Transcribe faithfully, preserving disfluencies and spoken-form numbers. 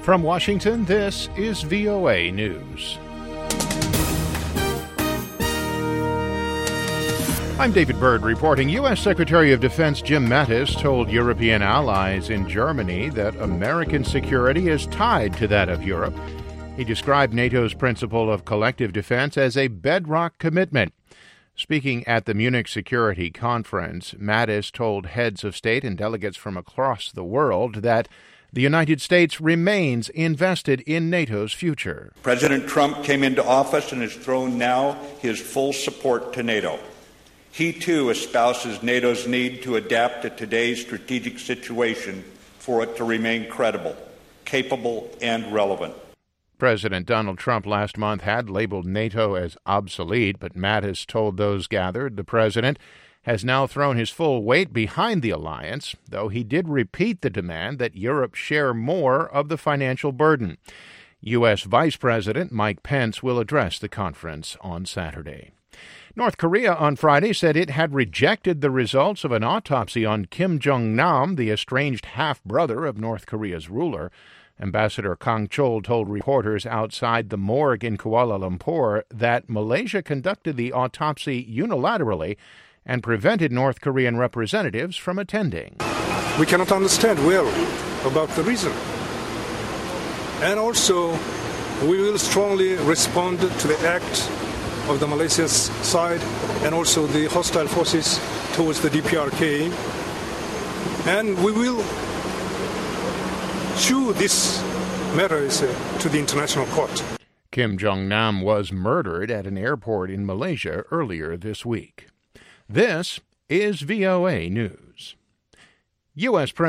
From Washington, this is V O A News. I'm David Byrd reporting. U S. Secretary of Defense Jim Mattis told European allies in Germany that American security is tied to that of Europe. He described NATO's principle of collective defense as a bedrock commitment. Speaking at the Munich Security Conference, Mattis told heads of state and delegates from across the world that the United States remains invested in NATO's future. President Trump came into office and has thrown now his full support to NATO. He, too, espouses NATO's need to adapt to today's strategic situation for it to remain credible, capable, and relevant. President Donald Trump last month had labeled NATO as obsolete, but Mattis told those gathered the president has now thrown his full weight behind the alliance, though he did repeat the demand that Europe share more of the financial burden. U S. Vice President Mike Pence will address the conference on Saturday. North Korea on Friday said it had rejected the results of an autopsy on Kim Jong-nam, the estranged half-brother of North Korea's ruler. Ambassador Kang Chol told reporters outside the morgue in Kuala Lumpur that Malaysia conducted the autopsy unilaterally and prevented North Korean representatives from attending. We cannot understand well about the reason. And also, we will strongly respond to the act of the Malaysia's side and also the hostile forces towards the D P R K. And we will sue this matter to the international court. Kim Jong-nam was murdered at an airport in Malaysia earlier this week. This is V O A News. U S. President